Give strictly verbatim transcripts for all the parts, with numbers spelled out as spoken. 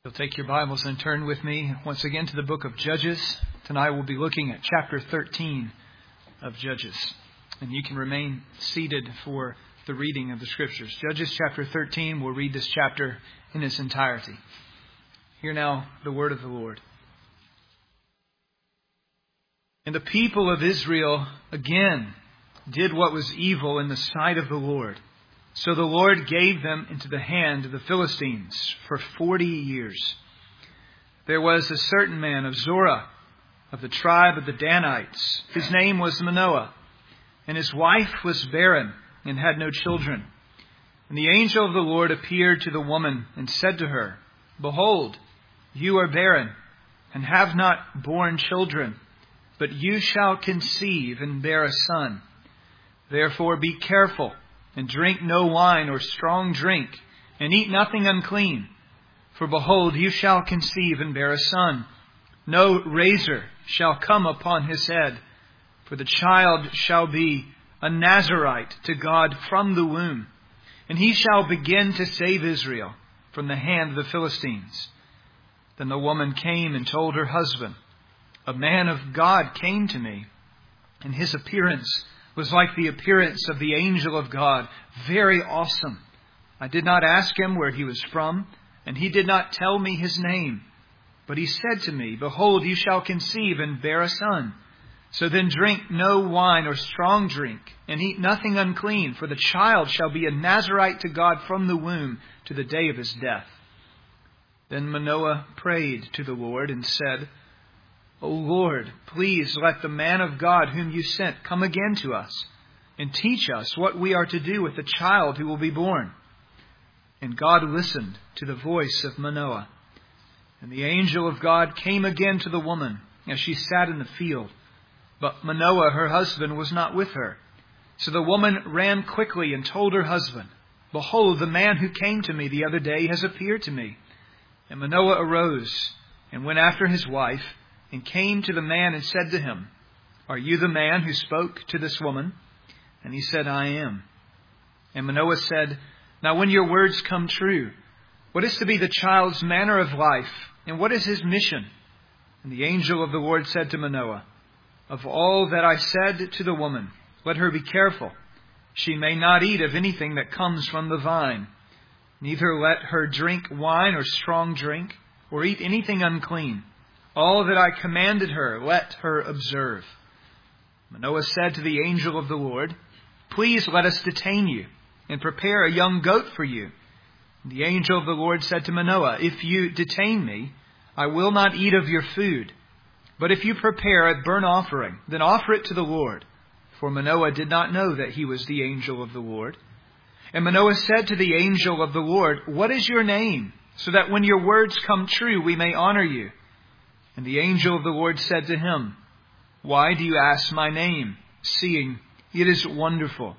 You'll take your Bibles and turn with me once again to the book of Judges. Tonight we'll be looking at chapter thirteen of Judges. And you can remain seated for the reading of the Scriptures. Judges chapter thirteen, we'll read this chapter in its entirety. Hear now the word of the Lord. And the people of Israel again did what was evil in the sight of the Lord. So the Lord gave them into the hand of the Philistines for forty years. There was a certain man of Zorah, of the tribe of the Danites. His name was Manoah, and his wife was barren and had no children. And the angel of the Lord appeared to the woman and said to her, Behold, you are barren and have not borne children, but you shall conceive and bear a son. Therefore be careful, and drink no wine or strong drink, and eat nothing unclean. For behold, you shall conceive and bear a son. No razor shall come upon his head, for the child shall be a Nazirite to God from the womb. And he shall begin to save Israel from the hand of the Philistines. Then the woman came and told her husband, A man of God came to me, and his appearance was like the appearance of the angel of God, very awesome. I did not ask him where he was from, and he did not tell me his name. But he said to me, Behold, you shall conceive and bear a son. So then drink no wine or strong drink, and eat nothing unclean, for the child shall be a Nazirite to God from the womb to the day of his death. Then Manoah prayed to the Lord and said, O Lord, please let the man of God whom you sent come again to us, and teach us what we are to do with the child who will be born. And God listened to the voice of Manoah. And the angel of God came again to the woman as she sat in the field. But Manoah, her husband, was not with her. So the woman ran quickly and told her husband, Behold, the man who came to me the other day has appeared to me. And Manoah arose and went after his wife, and came to the man and said to him, Are you the man who spoke to this woman? And he said, I am. And Manoah said, Now when your words come true, what is to be the child's manner of life, and what is his mission? And the angel of the Lord said to Manoah, Of all that I said to the woman, let her be careful. She may not eat of anything that comes from the vine. Neither let her drink wine or strong drink, or eat anything unclean. All that I commanded her, let her observe. Manoah said to the angel of the Lord, Please let us detain you, and prepare a young goat for you. And the angel of the Lord said to Manoah, If you detain me, I will not eat of your food. But if you prepare a burnt offering, then offer it to the Lord. For Manoah did not know that he was the angel of the Lord. And Manoah said to the angel of the Lord, What is your name? So that when your words come true, we may honor you. And the angel of the Lord said to him, Why do you ask my name, seeing it is wonderful?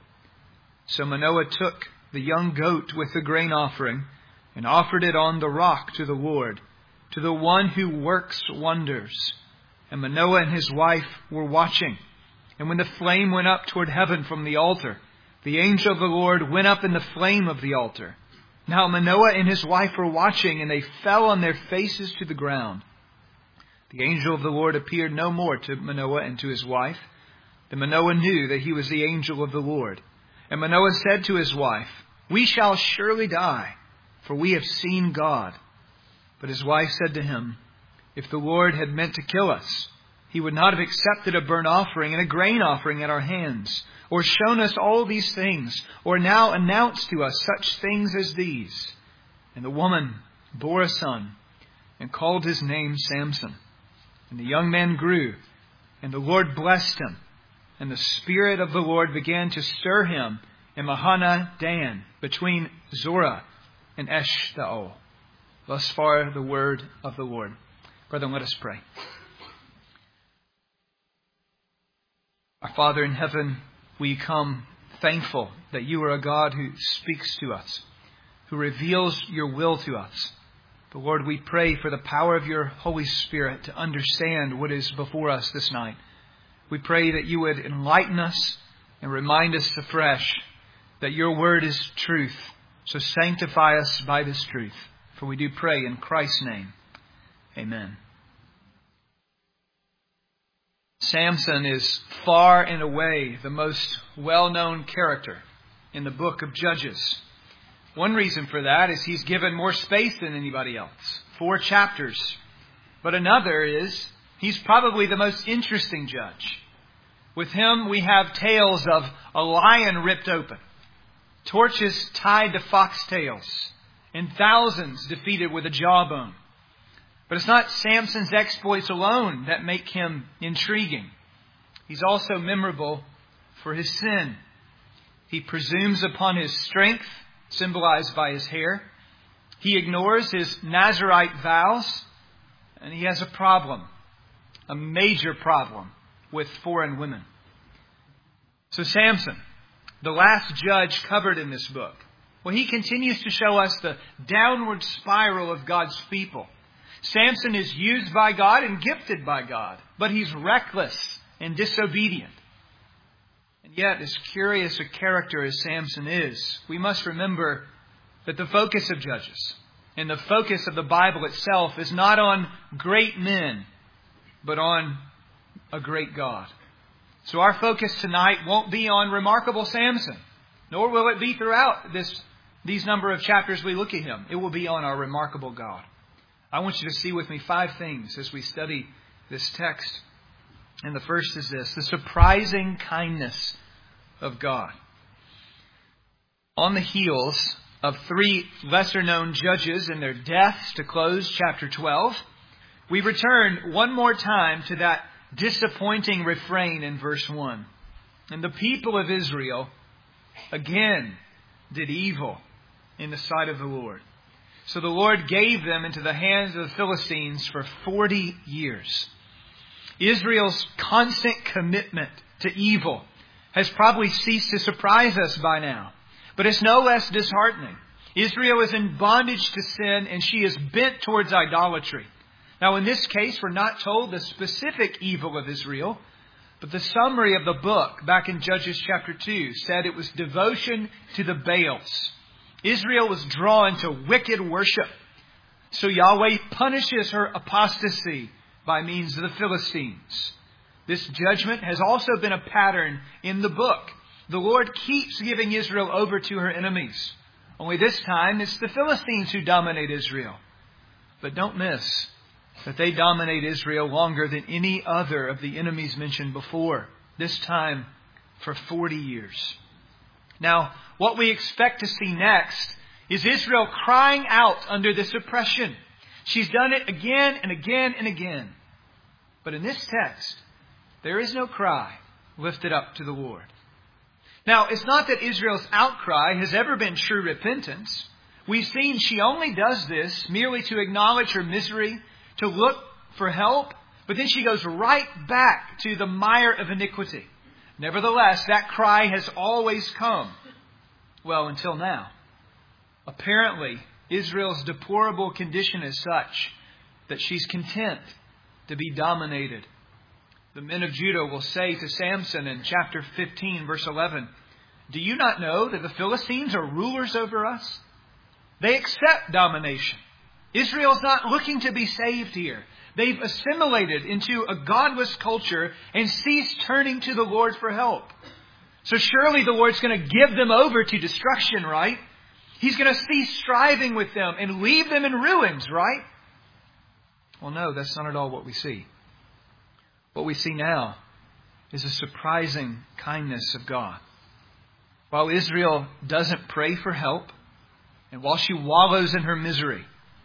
So Manoah took the young goat with the grain offering, and offered it on the rock to the Lord, to the one who works wonders. And Manoah and his wife were watching. And when the flame went up toward heaven from the altar, the angel of the Lord went up in the flame of the altar. Now Manoah and his wife were watching, and they fell on their faces to the ground. The angel of the Lord appeared no more to Manoah and to his wife. Then Manoah knew that he was the angel of the Lord. And Manoah said to his wife, We shall surely die, for we have seen God. But his wife said to him, If the Lord had meant to kill us, he would not have accepted a burnt offering and a grain offering at our hands, or shown us all these things, or now announced to us such things as these. And the woman bore a son, and called his name Samson. And the young man grew, and the Lord blessed him. And the Spirit of the Lord began to stir him in Mahaneh Dan, between Zorah and Eshtaol. Thus far the word of the Lord. Brethren, let us pray. Our Father in heaven, we come thankful that you are a God who speaks to us, who reveals your will to us. But Lord, we pray for the power of your Holy Spirit to understand what is before us this night. We pray that you would enlighten us and remind us afresh that your word is truth. So sanctify us by this truth. For we do pray in Christ's name. Amen. Samson is far and away the most well-known character in the book of Judges. One reason for that is he's given more space than anybody else. Four chapters. But another is he's probably the most interesting judge. With him we have tales of a lion ripped open, torches tied to foxtails, and thousands defeated with a jawbone. But it's not Samson's exploits alone that make him intriguing. He's also memorable for his sin. He presumes upon his strength, symbolized by his hair. He ignores his Nazirite vows, and he has a problem, a major problem with foreign women. So Samson, the last judge covered in this book, well, he continues to show us the downward spiral of God's people. Samson is used by God and gifted by God, but he's reckless and disobedient. And yet, as curious a character as Samson is, we must remember that the focus of Judges and the focus of the Bible itself is not on great men, but on a great God. So our focus tonight won't be on remarkable Samson, nor will it be throughout this these number of chapters we look at him. It will be on our remarkable God. I want you to see with me five things as we study this text. And the first is this: the surprising kindness of God. On the heels of three lesser-known judges and their deaths to close chapter twelve, we return one more time to that disappointing refrain in verse one. And the people of Israel again did evil in the sight of the Lord. So the Lord gave them into the hands of the Philistines for forty years. Israel's constant commitment to evil has probably ceased to surprise us by now. But it's no less disheartening. Israel is in bondage to sin, and she is bent towards idolatry. Now, in this case, we're not told the specific evil of Israel, but the summary of the book back in Judges chapter two said it was devotion to the Baals. Israel was drawn to wicked worship. So Yahweh punishes her apostasy by means of the Philistines. This judgment has also been a pattern in the book. The Lord keeps giving Israel over to her enemies. Only this time it's the Philistines who dominate Israel. But don't miss that they dominate Israel longer than any other of the enemies mentioned before. This time for forty years. Now, what we expect to see next is Israel crying out under this oppression. She's done it again and again and again. But in this text, there is no cry lifted up to the Lord. Now, it's not that Israel's outcry has ever been true repentance. We've seen she only does this merely to acknowledge her misery, to look for help, but then she goes right back to the mire of iniquity. Nevertheless, that cry has always come. Well, until now. Apparently, Israel's deplorable condition is such that she's content to be dominated. The men of Judah will say to Samson in chapter fifteen, verse eleven, "Do you not know that the Philistines are rulers over us?" They accept domination. Israel's not looking to be saved here. They've assimilated into a godless culture and ceased turning to the Lord for help. So surely the Lord's going to give them over to destruction, right? He's going to cease striving with them and leave them in ruins, right? Well, no, that's not at all what we see. What we see now is a surprising kindness of God. While Israel doesn't pray for help, and while she wallows in her misery,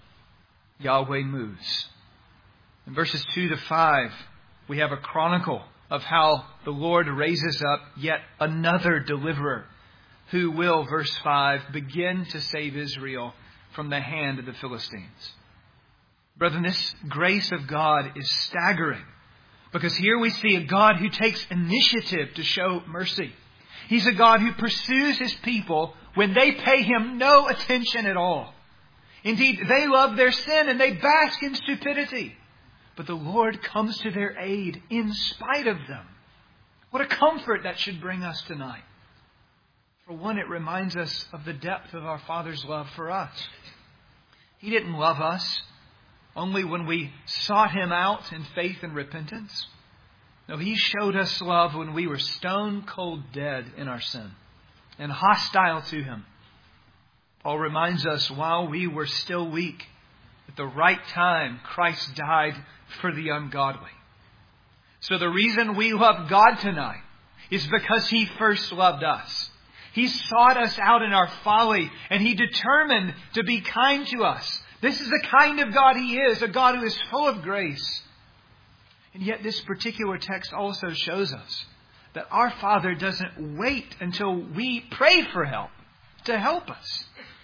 Yahweh moves. In verses two to five, we have a chronicle of how the Lord raises up yet another deliverer who will, verse five, begin to save Israel from the hand of the Philistines. Brethren, this grace of God is staggering, because here we see a God who takes initiative to show mercy. He's a God who pursues His people when they pay Him no attention at all. Indeed, they love their sin and they bask in stupidity. But the Lord comes to their aid in spite of them. What a comfort that should bring us tonight. For one, it reminds us of the depth of our Father's love for us. He didn't love us only when we sought Him out in faith and repentance. No, He showed us love when we were stone cold dead in our sin and hostile to Him. Paul reminds us while we were still weak, at the right time, Christ died for the ungodly. So the reason we love God tonight is because He first loved us. He sought us out in our folly, and He determined to be kind to us. This is the kind of God He is, a God who is full of grace. And yet this particular text also shows us that our Father doesn't wait until we pray for help to help us.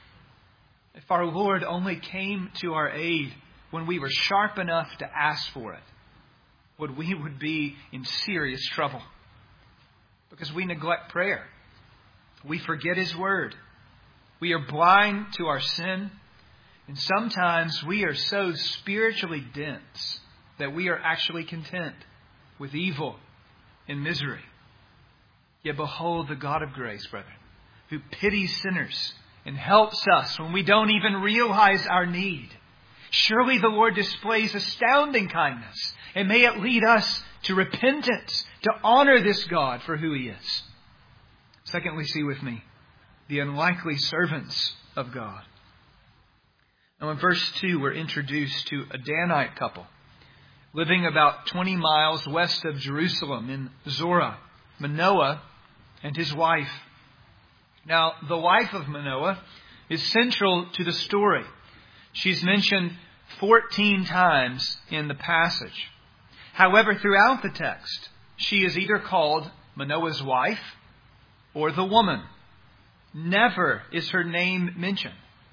If our Lord only came to our aid when we were sharp enough to ask for it, would we would be in serious trouble. Because we neglect prayer. We forget His Word. We are blind to our sin. And sometimes we are so spiritually dense that we are actually content with evil and misery. Yet behold the God of grace, brethren, who pities sinners and helps us when we don't even realize our need. Surely the Lord displays astounding kindness, and may it lead us to repentance, to honor this God for who He is. Secondly, see with me the unlikely servants of God. Now in verse two, we're introduced to a Danite couple living about twenty miles west of Jerusalem in Zorah, Manoah and his wife. Now, the wife of Manoah is central to the story. She's mentioned fourteen times in the passage. However, throughout the text, she is either called Manoah's wife or the woman. Never is her name mentioned.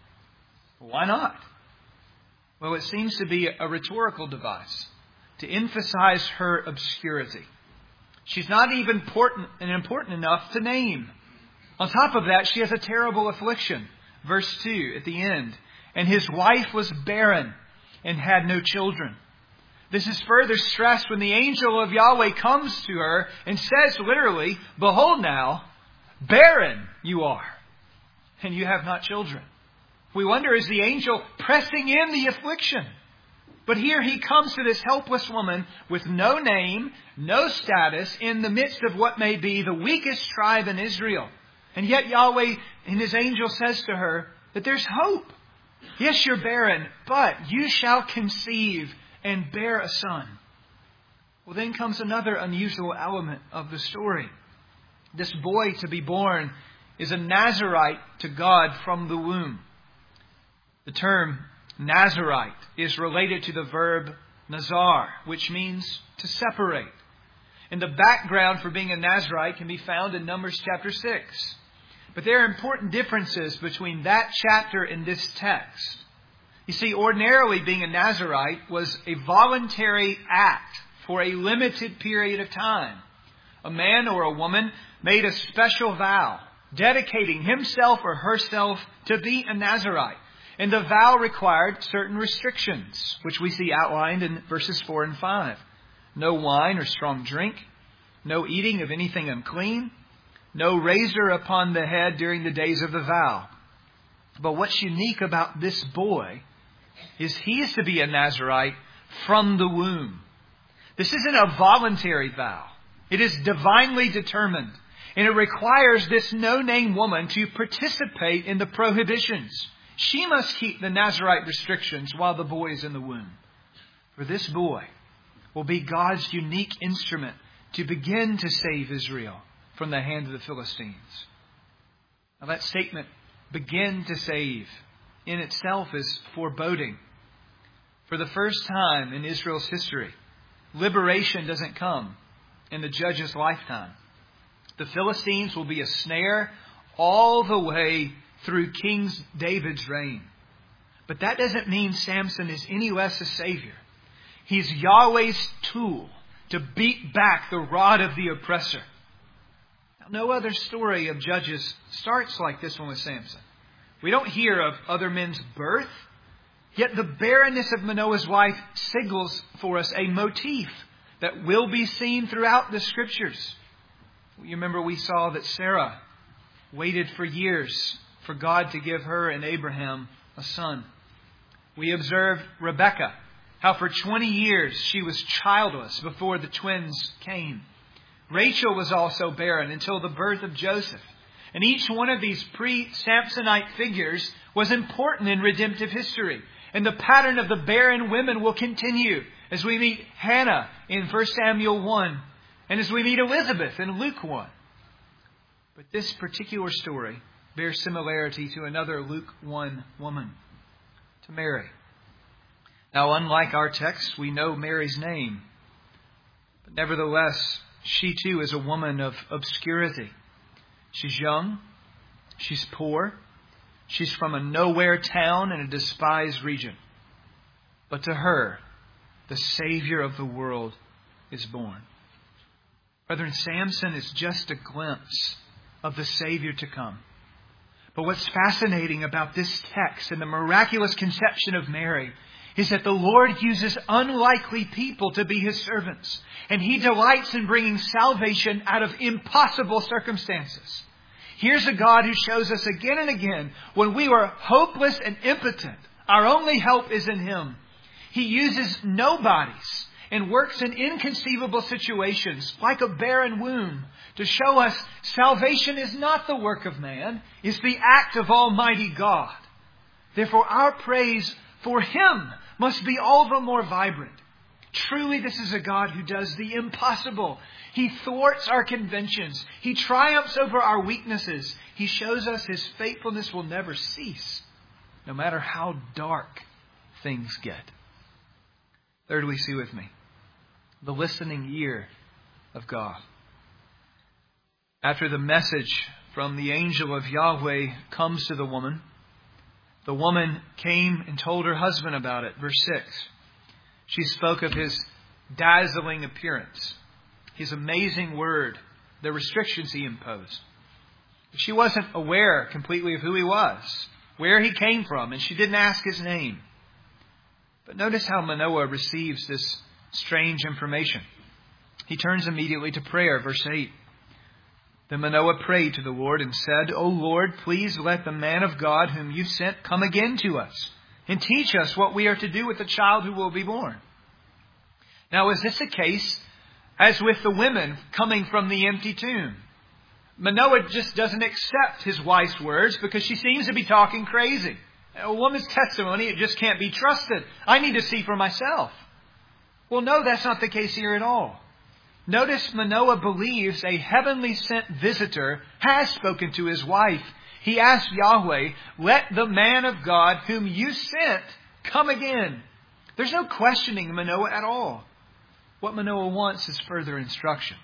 Why not? Well, it seems to be a rhetorical device to emphasize her obscurity. She's not even important and important enough to name. On top of that, she has a terrible affliction. Verse two at the end. And his wife was barren and had no children. This is further stressed when the angel of Yahweh comes to her and says literally, behold now, barren you are, and you have not children. We wonder, is the angel pressing in the affliction? But here he comes to this helpless woman with no name, no status, in the midst of what may be the weakest tribe in Israel. And yet Yahweh and His angel says to her that there's hope. Yes, you're barren, but you shall conceive and bear a son. Well, then comes another unusual element of the story. This boy to be born is a Nazarite to God from the womb. The term Nazarite is related to the verb nazar, which means to separate. And the background for being a Nazarite can be found in Numbers chapter six. But there are important differences between that chapter and this text. You see, ordinarily being a Nazarite was a voluntary act for a limited period of time. A man or a woman made a special vow, dedicating himself or herself to be a Nazarite. And the vow required certain restrictions, which we see outlined in verses four and five. No wine or strong drink, no eating of anything unclean, no razor upon the head during the days of the vow. But what's unique about this boy is he is to be a Nazarite from the womb. This isn't a voluntary vow. It is divinely determined. And it requires this no-name woman to participate in the prohibitions. She must keep the Nazarite restrictions while the boy is in the womb. For this boy will be God's unique instrument to begin to save Israel from the hand of the Philistines. Now that statement, begin to save, in itself is foreboding. For the first time in Israel's history, liberation doesn't come in the judge's lifetime. The Philistines will be a snare all the way through King David's reign. But that doesn't mean Samson is any less a savior. He's Yahweh's tool to beat back the rod of the oppressor. Now, no other story of Judges starts like this one with Samson. We don't hear of other men's birth, yet the barrenness of Manoah's wife signals for us a motif that will be seen throughout the Scriptures. You remember we saw that Sarah waited for years for God to give her and Abraham a son. We observed Rebekah, how for twenty years she was childless before the twins came. Rachel was also barren until the birth of Joseph. And each one of these pre-Samsonite figures was important in redemptive history. And the pattern of the barren women will continue as we meet Hannah in First Samuel one and as we meet Elizabeth in Luke one. But this particular story bears similarity to another Luke one woman, to Mary. Now, unlike our text, we know Mary's name. But nevertheless, she too is a woman of obscurity. She's young. She's poor. She's from a nowhere town in a despised region. But to her, the Savior of the world is born. Brethren, Samson is just a glimpse of the Savior to come. But what's fascinating about this text and the miraculous conception of Mary is that the Lord uses unlikely people to be His servants. And He delights in bringing salvation out of impossible circumstances. Here's a God who shows us again and again when we were hopeless and impotent, our only help is in Him. He uses nobodies and works in inconceivable situations like a barren womb to show us salvation is not the work of man, it's the act of Almighty God. Therefore, our praise for Him must be all the more vibrant. Truly, this is a God who does the impossible. He thwarts our conventions. He triumphs over our weaknesses. He shows us His faithfulness will never cease, no matter how dark things get. Thirdly, see with me, the listening ear of God. After the message from the angel of Yahweh comes to the woman, the woman came and told her husband about it. Verse six. She spoke of his dazzling appearance, his amazing word, the restrictions he imposed. She wasn't aware completely of who he was, where he came from, and she didn't ask his name. But notice how Manoah receives this strange information. He turns immediately to prayer. Verse eight. Then Manoah prayed to the Lord and said, O Lord, please let the man of God whom you sent come again to us and teach us what we are to do with the child who will be born. Now, is this a case as with the women coming from the empty tomb? Manoah just doesn't accept his wife's words because she seems to be talking crazy. A woman's testimony, it just can't be trusted. I need to see for myself. Well, no, that's not the case here at all. Notice Manoah believes a heavenly sent visitor has spoken to his wife. He asked Yahweh, let the man of God whom you sent come again. There's no questioning Manoah at all. What Manoah wants is further instruction.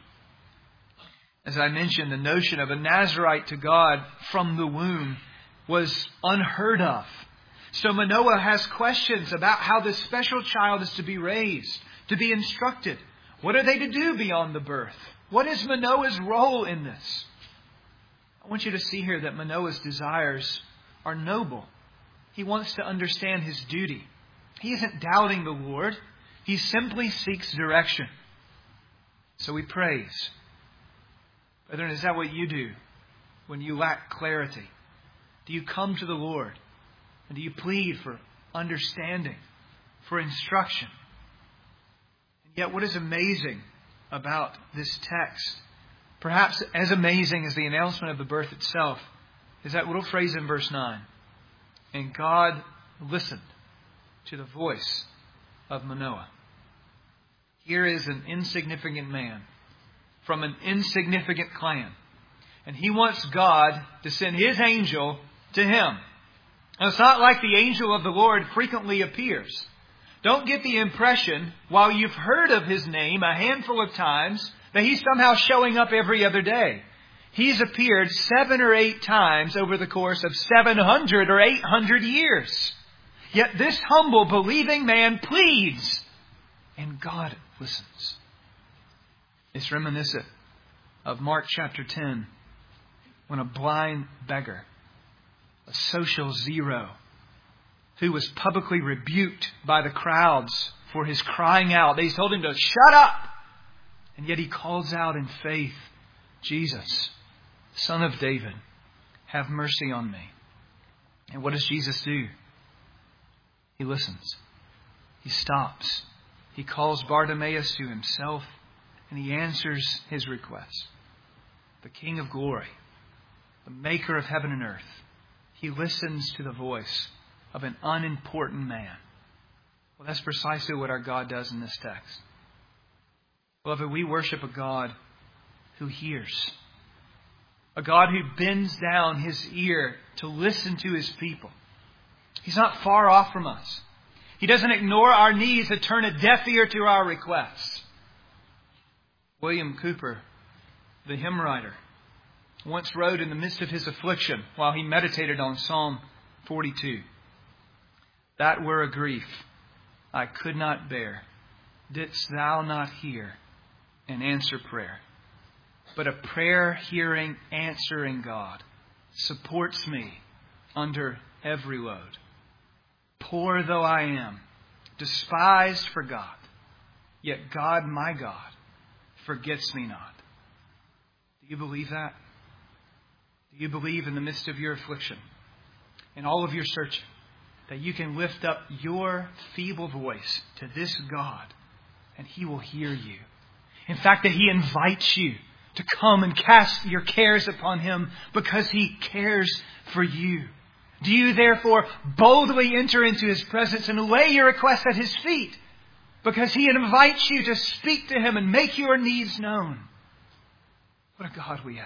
As I mentioned, the notion of a Nazirite to God from the womb was unheard of. So Manoah has questions about how this special child is to be raised, to be instructed. What are they to do beyond the birth? What is Manoah's role in this? I want you to see here that Manoah's desires are noble. He wants to understand his duty. He isn't doubting the Lord. He simply seeks direction. So he prays. Brethren, is that what you do when you lack clarity? Do you come to the Lord? And do you plead for understanding, for instruction? And yet what is amazing about this text, perhaps as amazing as the announcement of the birth itself, is that little phrase in verse nine. And God listened to the voice of Manoah. Here is an insignificant man from an insignificant clan. And he wants God to send His angel to him. Now, it's not like the angel of the Lord frequently appears. Don't get the impression, while you've heard of His name a handful of times, that He's somehow showing up every other day. He's appeared seven or eight times over the course of seven hundred or eight hundred years. Yet this humble, believing man pleads, and God listens. It's reminiscent of Mark chapter ten, when a blind beggar, a social zero, who was publicly rebuked by the crowds for his crying out. They told him to shut up. And yet he calls out in faith, Jesus, Son of David, have mercy on me. And what does Jesus do? He listens. He stops. He calls Bartimaeus to himself, and he answers his request. The King of glory, the maker of heaven and earth, he listens to the voice of an unimportant man. Well, that's precisely what our God does in this text. Beloved, we worship a God who hears. A God who bends down his ear to listen to his people. He's not far off from us. He doesn't ignore our needs and turn a deaf ear to our requests. William Cowper, the hymn writer, once wrote in the midst of his affliction while he meditated on Psalm forty-two, "That were a grief I could not bear, didst thou not hear and answer prayer. But a prayer-hearing, answering God supports me under every load. Poor though I am, despised for God, yet God, my God, forgets me not." Do you believe that? Do you believe in the midst of your affliction, in all of your searching, that you can lift up your feeble voice to this God and He will hear you? In fact, that He invites you to come and cast your cares upon Him because He cares for you. Do you therefore boldly enter into His presence and lay your request at His feet because He invites you to speak to Him and make your needs known? What a God we have.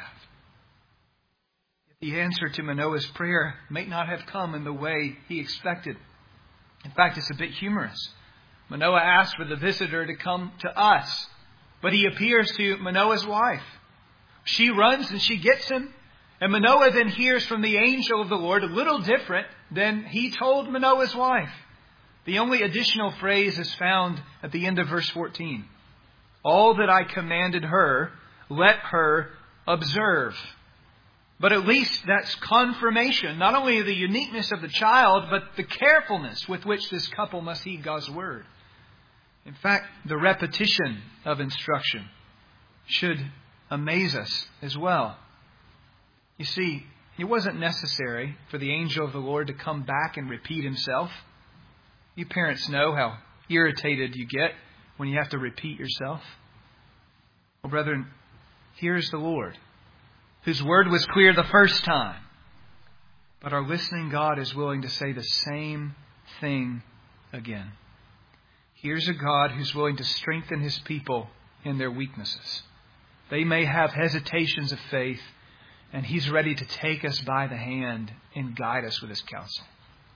Yet the answer to Manoah's prayer may not have come in the way he expected. In fact, it's a bit humorous. Manoah asked for the visitor to come to us, but he appears to Manoah's wife. She runs and she gets him. And Manoah then hears from the angel of the Lord a little different than he told Manoah's wife. The only additional phrase is found at the end of verse fourteen. "All that I commanded her, let her observe." But at least that's confirmation, not only of the uniqueness of the child, but the carefulness with which this couple must heed God's word. In fact, the repetition of instruction should amaze us as well. You see, it wasn't necessary for the angel of the Lord to come back and repeat himself. You parents know how irritated you get when you have to repeat yourself. Well, brethren, here's the Lord, whose word was clear the first time. But our listening God is willing to say the same thing again. Here's a God who's willing to strengthen His people in their weaknesses. They may have hesitations of faith, and He's ready to take us by the hand and guide us with His counsel.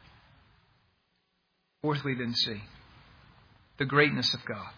Fourthly, then, see the greatness of God.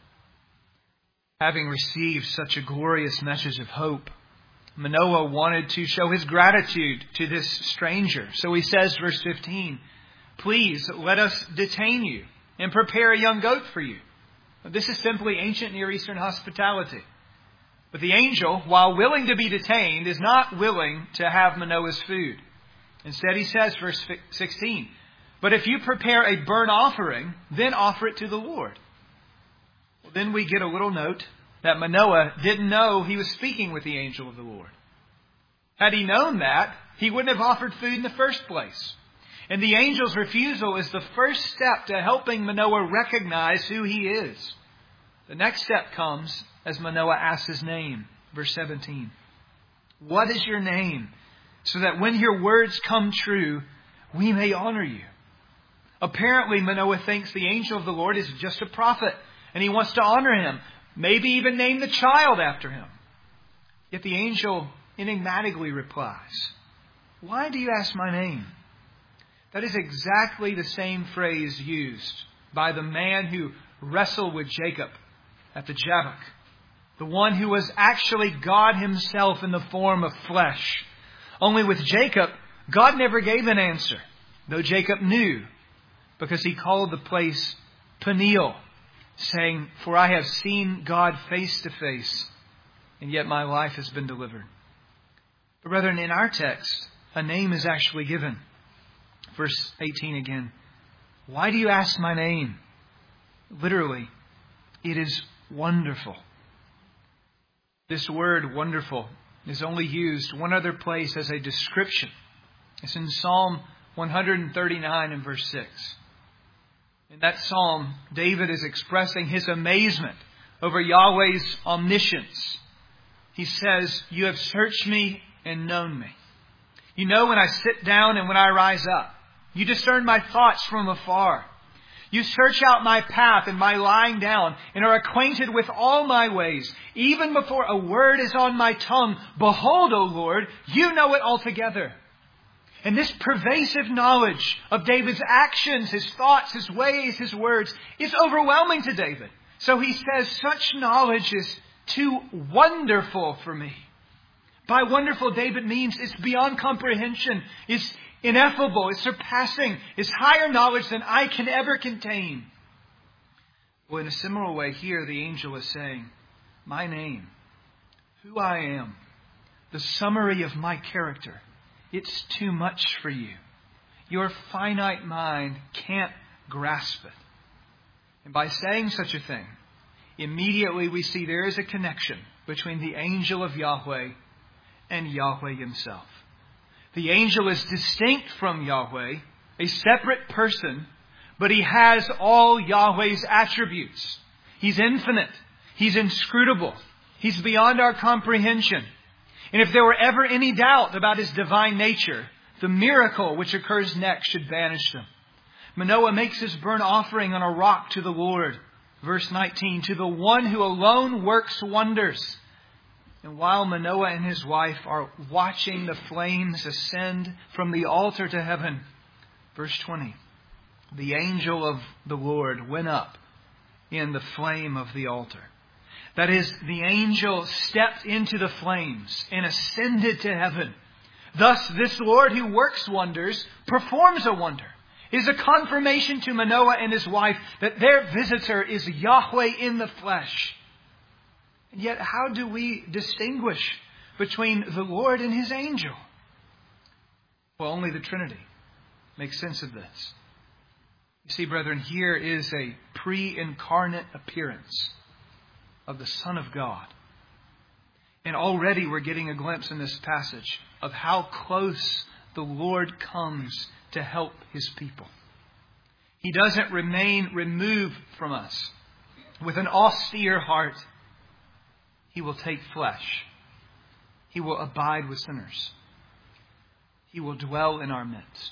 Having received such a glorious message of hope, Manoah wanted to show his gratitude to this stranger. So he says, verse fifteen, "Please let us detain you and prepare a young goat for you." This is simply ancient Near Eastern hospitality. But the angel, while willing to be detained, is not willing to have Manoah's food. Instead, he says, verse sixteen, "But if you prepare a burnt offering, then offer it to the Lord." Well, then we get a little note that Manoah didn't know he was speaking with the angel of the Lord. Had he known that, he wouldn't have offered food in the first place. And the angel's refusal is the first step to helping Manoah recognize who he is. The next step comes as Manoah asks his name. Verse seventeen. "What is your name? So that when your words come true, we may honor you." Apparently, Manoah thinks the angel of the Lord is just a prophet, and he wants to honor him, maybe even name the child after him. Yet the angel enigmatically replies, "Why do you ask my name?" That is exactly the same phrase used by the man who wrestled with Jacob at the Jabbok, the one who was actually God Himself in the form of flesh. Only with Jacob, God never gave an answer, though Jacob knew, because he called the place Peniel, saying, "For I have seen God face to face, and yet my life has been delivered." But brethren, in our text, a name is actually given. Verse eighteen again. "Why do you ask my name?" Literally, it is wonderful. This word wonderful is only used one other place as a description. It's in Psalm one thirty-nine and verse six. In that psalm, David is expressing his amazement over Yahweh's omniscience. He says, "You have searched me and known me. You know when I sit down and when I rise up. You discern my thoughts from afar. You search out my path and my lying down and are acquainted with all my ways. Even before a word is on my tongue, behold, O Lord, you know it altogether." And this pervasive knowledge of David's actions, his thoughts, his ways, his words is overwhelming to David. So he says, such knowledge is too wonderful for me. By wonderful, David means it's beyond comprehension. It's ineffable. It's surpassing. It's higher knowledge than I can ever contain. Well, in a similar way here, the angel is saying, my name, who I am, the summary of my character, it's too much for you. Your finite mind can't grasp it. And by saying such a thing, immediately we see there is a connection between the angel of Yahweh and Yahweh himself. The angel is distinct from Yahweh, a separate person, but he has all Yahweh's attributes. He's infinite. He's inscrutable. He's beyond our comprehension. And if there were ever any doubt about his divine nature, the miracle which occurs next should banish them. Manoah makes his burnt offering on a rock to the Lord. Verse nineteen, to the one who alone works wonders. And while Manoah and his wife are watching the flames ascend from the altar to heaven, verse twenty, the angel of the Lord went up in the flame of the altar. That is, the angel stepped into the flames and ascended to heaven. Thus, this Lord who works wonders performs a wonder. It is a confirmation to Manoah and his wife that their visitor is Yahweh in the flesh. And yet, how do we distinguish between the Lord and his angel? Well, only the Trinity makes sense of this. You see, brethren, here is a pre-incarnate appearance of the Son of God. And already we're getting a glimpse in this passage of how close the Lord comes to help his people. He doesn't remain removed from us. With an austere heart, he will take flesh. He will abide with sinners. He will dwell in our midst.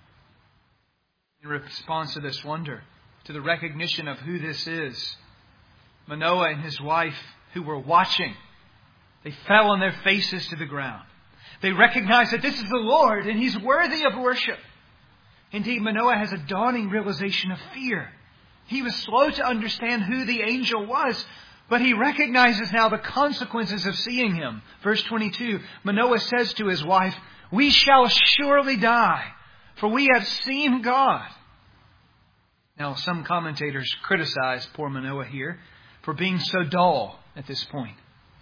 In response to this wonder, to the recognition of who this is, Manoah and his wife, who were watching, they fell on their faces to the ground. They recognized that this is the Lord and he's worthy of worship. Indeed, Manoah has a dawning realization of fear. He was slow to understand who the angel was, but he recognizes now the consequences of seeing him. Verse twenty-two, Manoah says to his wife, "We shall surely die, for we have seen God." Now, some commentators criticize poor Manoah here for being so dull at this point.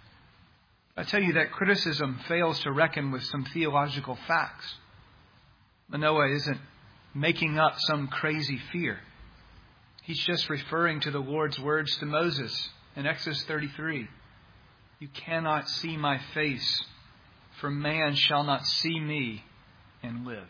I tell you that criticism fails to reckon with some theological facts. Manoah isn't making up some crazy fear. He's just referring to the Lord's words to Moses in Exodus thirty-three. You cannot see my face, for man shall not see me and live.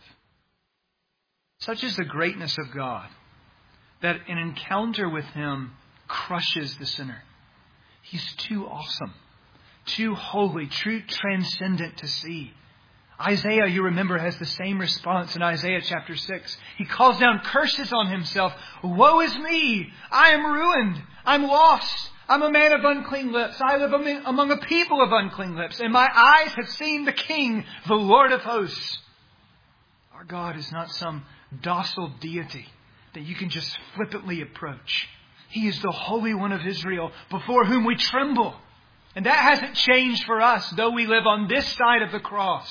Such is the greatness of God, that an encounter with him crushes the sinner. He's too awesome, too holy, too transcendent to see. Isaiah, you remember, has the same response in Isaiah chapter six. He calls down curses on himself. Woe is me! I am ruined. I'm lost. I'm a man of unclean lips. I live among a people of unclean lips. And my eyes have seen the King, the Lord of hosts. Our God is not some docile deity that you can just flippantly approach. He is the Holy One of Israel, before whom we tremble. And that hasn't changed for us, though we live on this side of the cross.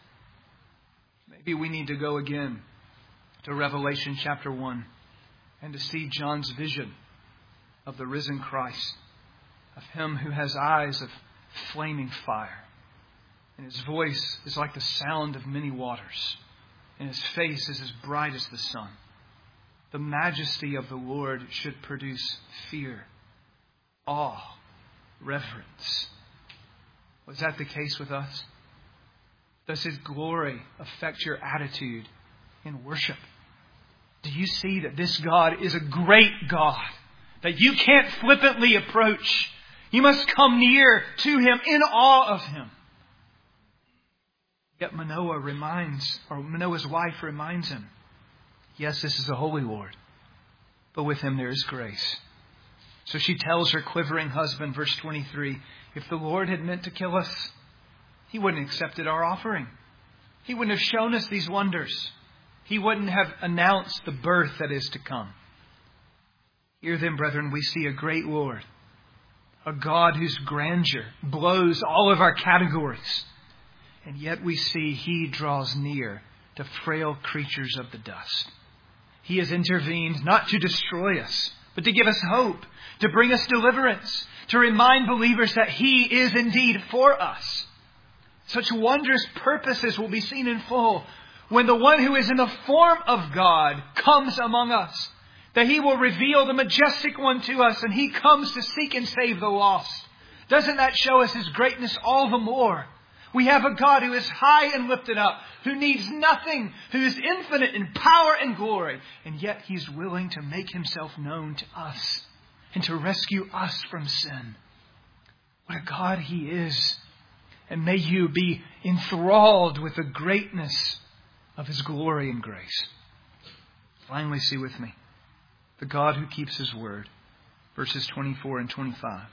Maybe we need to go again to Revelation chapter one and to see John's vision of the risen Christ, of him who has eyes of flaming fire. And his voice is like the sound of many waters. And his face is as bright as the sun. The majesty of the Lord should produce fear, awe, reverence. Was that the case with us? Does his glory affect your attitude in worship? Do you see that this God is a great God that you can't flippantly approach. You must come near to Him in awe of Him. Yet Manoah reminds, or Manoah's wife reminds him, yes, this is a holy Lord, but with Him there is grace. So she tells her quivering husband, verse twenty-three, if the Lord had meant to kill us, He wouldn't have accepted our offering. He wouldn't have shown us these wonders. He wouldn't have announced the birth that is to come. Here then, brethren, we see a great Lord, a God whose grandeur blows all of our categories. And yet we see He draws near to frail creatures of the dust. He has intervened not to destroy us, but to give us hope, to bring us deliverance, to remind believers that He is indeed for us. Such wondrous purposes will be seen in full when the one who is in the form of God comes among us. That He will reveal the majestic one to us, and He comes to seek and save the lost. Doesn't that show us His greatness all the more? We have a God who is high and lifted up, who needs nothing, who is infinite in power and glory, and yet He's willing to make Himself known to us and to rescue us from sin. What a God He is. And may you be enthralled with the greatness of His glory and grace. Finally, see with me the God who keeps His word. Verses twenty-four and twenty-five.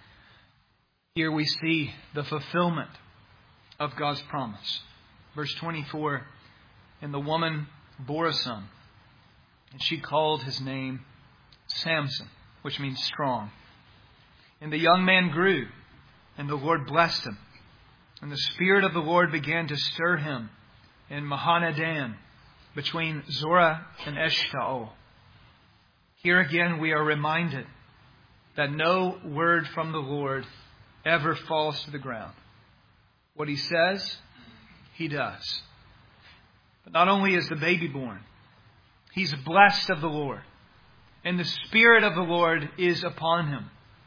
Here we see the fulfillment of God's promise. Verse twenty-four, and the woman bore a son, and she called his name Samson, which means strong. And the young man grew, and the Lord blessed him. And the Spirit of the Lord began to stir him in Mahanadan, between Zorah and Eshtaol. Here again we are reminded that no word from the Lord ever falls to the ground. What He says, He does. But not only is the baby born, he's blessed of the Lord, and the Spirit of the Lord is upon him.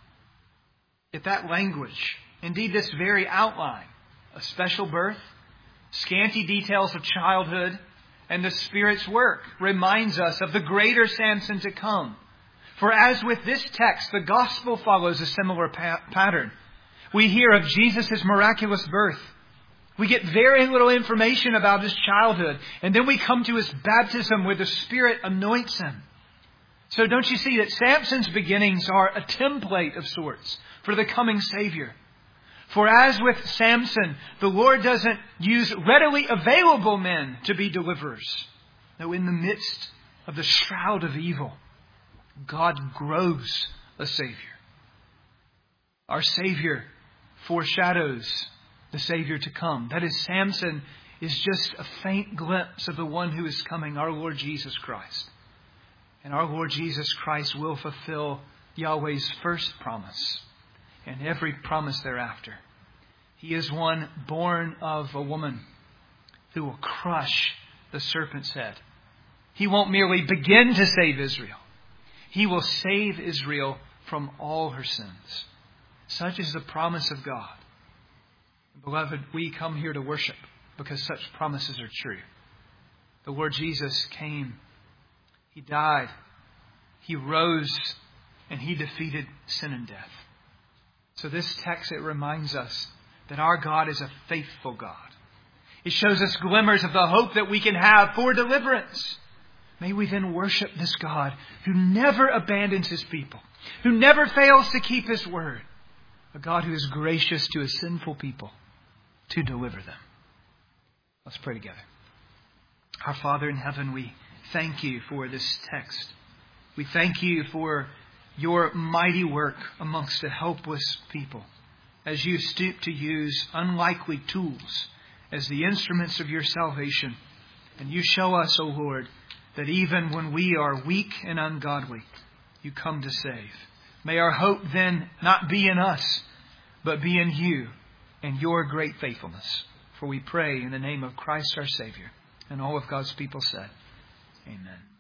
Yet that language, indeed this very outline, a special birth, scanty details of childhood, and the Spirit's work reminds us of the greater Samson to come. For as with this text, the Gospel follows a similar pa- pattern. We hear of Jesus' miraculous birth. We get very little information about His childhood. And then we come to His baptism where the Spirit anoints Him. So don't you see that Samson's beginnings are a template of sorts for the coming Savior? For as with Samson, the Lord doesn't use readily available men to be deliverers. No, in the midst of the shroud of evil, God grows a Savior. Our Savior foreshadows the Savior to come. That is, Samson is just a faint glimpse of the one who is coming, our Lord Jesus Christ. And our Lord Jesus Christ will fulfill Yahweh's first promise and every promise thereafter. He is one born of a woman who will crush the serpent's head. He won't merely begin to save Israel. He will save Israel from all her sins. Such is the promise of God. Beloved, we come here to worship because such promises are true. The Lord Jesus came. He died. He rose, and He defeated sin and death. So this text, it reminds us that our God is a faithful God. It shows us glimmers of the hope that we can have for deliverance. May we then worship this God who never abandons His people, who never fails to keep His word, a God who is gracious to a sinful people to deliver them. Let's pray together. Our Father in heaven, we thank You for this text. We thank You for Your mighty work amongst a helpless people, as You stoop to use unlikely tools as the instruments of Your salvation. And You show us, O Lord, that even when we are weak and ungodly, You come to save. May our hope then not be in us, but be in You and Your great faithfulness. For we pray in the name of Christ our Savior. And all of God's people said, Amen.